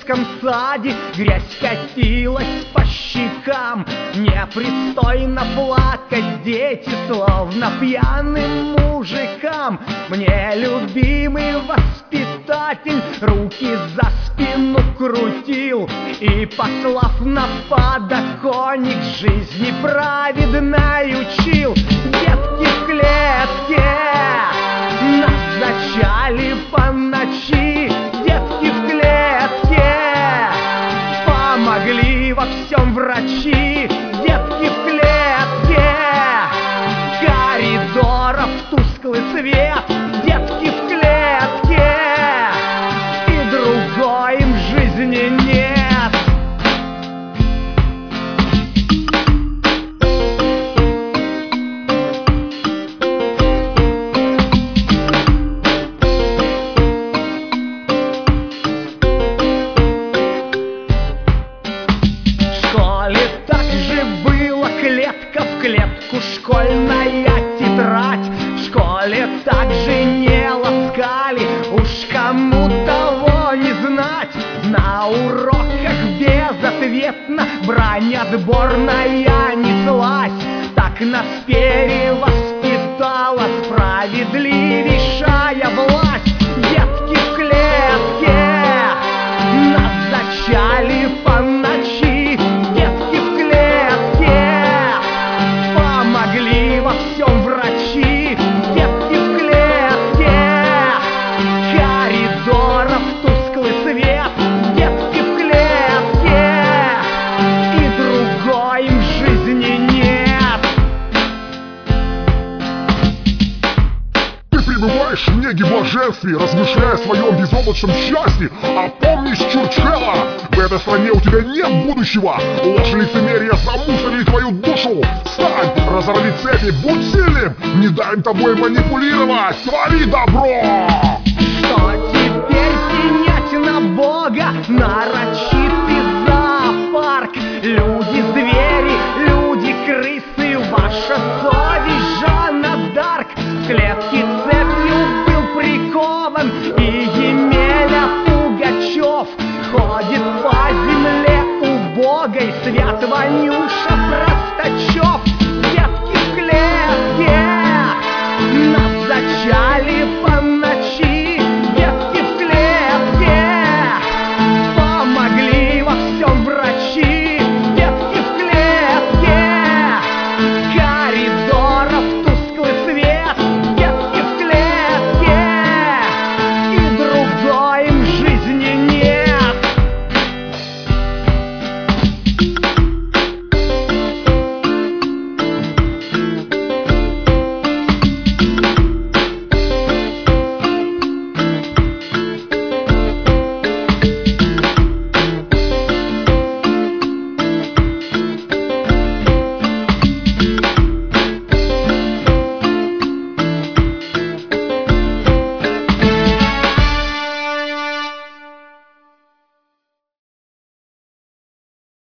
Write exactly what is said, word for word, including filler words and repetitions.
детском саде грязь катилась по щекам. Непристойно плакать дети, словно пьяным мужикам. Мне любимый воспитатель руки за спину крутил и, послав на подоконник, жизни праведной учил. Детки в клетке нас зачали по ночи, детки в клетке помогли во всем врачи. Детки в клетке коридоров тусклый свет, детки в клетке и другой им в жизни нет. Школьная тетрадь в школе также не ласкали, уж кому того не знать. На уроках безответно брань отборная неслась, так нас перевоспитала справедливейшая власть. Детки в клетке нас зачали по ночи, детки в клетке помогли во всем врачи. Детки в клетке коридоров тусклый свет, детки в клетке и другой им в жизни нет. Ты пребываешь в неге блаженстве, размышляя о своем безоблачном счастье. А помнишь Чурчхела? В этой стране у тебя нет будущего. Ложь и лицемерие замусорили твою душу. Встань, разорви цепи, будь сильным, не дай им тобой манипулировать, твори добро. Что теперь пенять на Бога? Нарочитый зоопарк. Люди-звери, люди-крысы, ваша совесть Жанна Дарк. В клетке цепью был прикован и Емеля Пугачев. Ходит по земле убогой свят Ванюша